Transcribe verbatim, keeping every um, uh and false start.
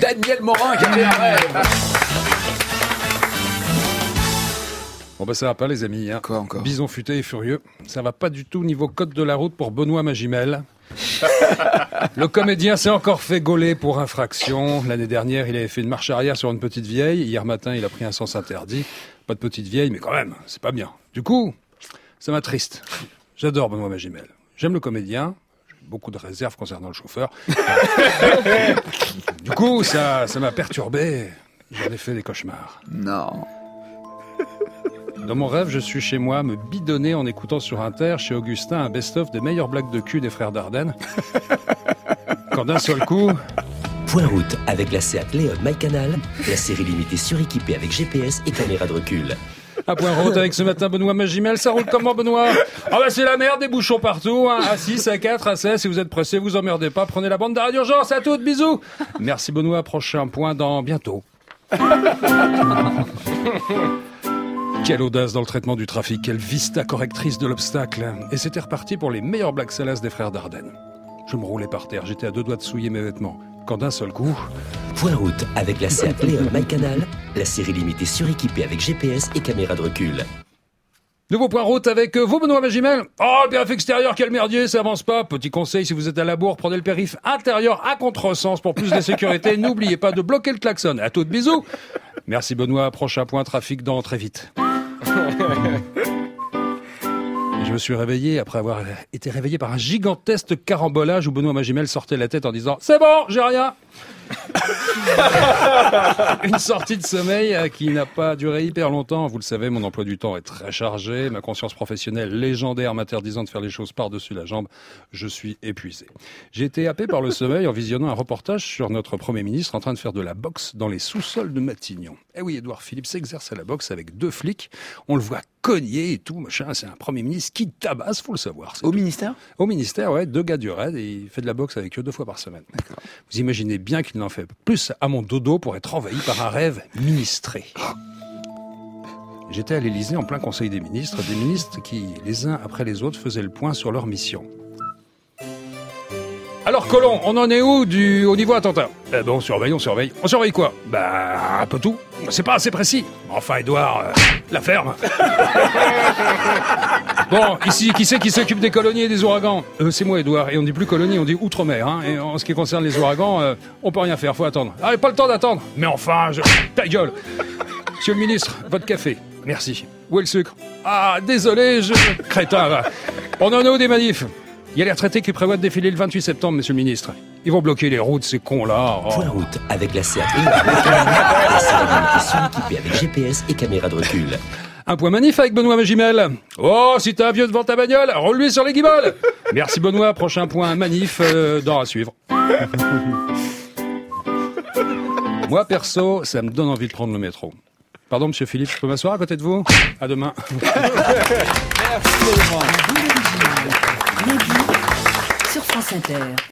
Daniel Morin qui avait un rêve. Bon bah ça va pas les amis, hein. Quoi encore? Bison futé et furieux, ça va pas du tout niveau code de la route pour Benoît Magimel. Le comédien s'est encore fait gauler pour infraction. L'année dernière, il avait fait une marche arrière sur une petite vieille. Hier matin, il a pris un sens interdit. Pas de petite vieille, mais quand même, c'est pas bien. Du coup, ça m'attriste. J'adore Benoît Magimel. J'aime le comédien. J'ai beaucoup de réserves concernant le chauffeur. Du coup, ça, ça m'a perturbé. J'en ai fait des cauchemars. Non. Dans mon rêve, je suis chez moi, me bidonner en écoutant sur Inter, chez Augustin, un best-of des meilleures blagues de cul des frères Dardenne. Quand d'un seul coup... Point route avec la Seat Leon MyCanal, la série limitée suréquipée avec G P S et caméra de recul. Un point route avec ce matin Benoît Magimel, ça roule comment Benoît? Ah bah c'est la merde, des bouchons partout, hein. A six, A quatre, A seize, si vous êtes pressé, vous emmerdez pas, prenez la bande d'arrêt d'urgence, à toutes, bisous. Merci Benoît, prochain point dans bientôt. Quelle audace dans le traitement du trafic, quelle vista correctrice de l'obstacle. Et c'était reparti pour les meilleures blagues salaces des frères Dardenne. Je me roulais par terre, j'étais à deux doigts de souiller mes vêtements. Quand d'un seul coup... Point route avec la Seat Leon MyCanal, la série limitée suréquipée avec G P S et caméra de recul. Nouveau point route avec vous, Benoît Magimel. Oh, le périph' extérieur, quel merdier, ça avance pas. Petit conseil, si vous êtes à la bourre, prenez le périph' intérieur à contresens pour plus de sécurité. N'oubliez pas de bloquer le klaxon. À toutes, bisous. Merci Benoît, prochain point trafic dans très vite. Et je me suis réveillé après avoir été réveillé par un gigantesque carambolage où Benoît Magimel sortait la tête en disant « C'est bon, j'ai rien !» Une sortie de sommeil qui n'a pas duré hyper longtemps. Vous le savez, mon emploi du temps est très chargé. Ma conscience professionnelle légendaire m'interdisant de faire les choses par-dessus la jambe. Je suis épuisé. J'ai été happé par le sommeil en visionnant un reportage sur notre Premier ministre en train de faire de la boxe dans les sous-sols de Matignon. Eh oui, Édouard Philippe s'exerce à la boxe avec deux flics. On le voit cogner et tout, machin. C'est un Premier ministre qui tabasse, faut le savoir. Au ministère? Au ministère, ouais. Deux gars du raid et il fait de la boxe avec eux deux fois par semaine. D'accord. Vous imaginez bien qu'il n'en fait plus à mon dodo pour être envahi par un rêve ministré. J'étais à l'Élysée en plein Conseil des ministres, des ministres qui, les uns après les autres, faisaient le point sur leur mission. Alors Colomb, on en est où du, au niveau attentat? Eh ben on surveille, on surveille. On surveille quoi? Bah un peu tout. C'est pas assez précis. Enfin Édouard, euh, la ferme. Bon, ici, qui c'est qui s'occupe des colonies et des ouragans? euh, C'est moi Édouard, et on dit plus colonie, on dit outre-mer. Hein. Et en ce qui concerne les ouragans, euh, on peut rien faire, faut attendre. Ah, pas le temps d'attendre. Mais enfin, je... ta gueule. Monsieur le ministre, votre café. Merci. Où est le sucre? Ah, désolé, je... Crétin, va. On en est où des manifs? Il y a les retraités qui prévoient de défiler le vingt-huit septembre, monsieur le ministre. Ils vont bloquer les routes, ces cons-là. Oh. Point route avec la Seat Leon MyCanal, la série limitée suréquipée avec G P S et caméra de recul. Un point manif avec Benoît Magimel. Oh, si t'as un vieux devant ta bagnole, roule-lui sur les guibolles. Merci Benoît, prochain point manif euh, dans à suivre. Moi, perso, ça me donne envie de prendre le métro. Pardon, monsieur Philippe, je peux m'asseoir à côté de vous? À demain. Sur France Inter.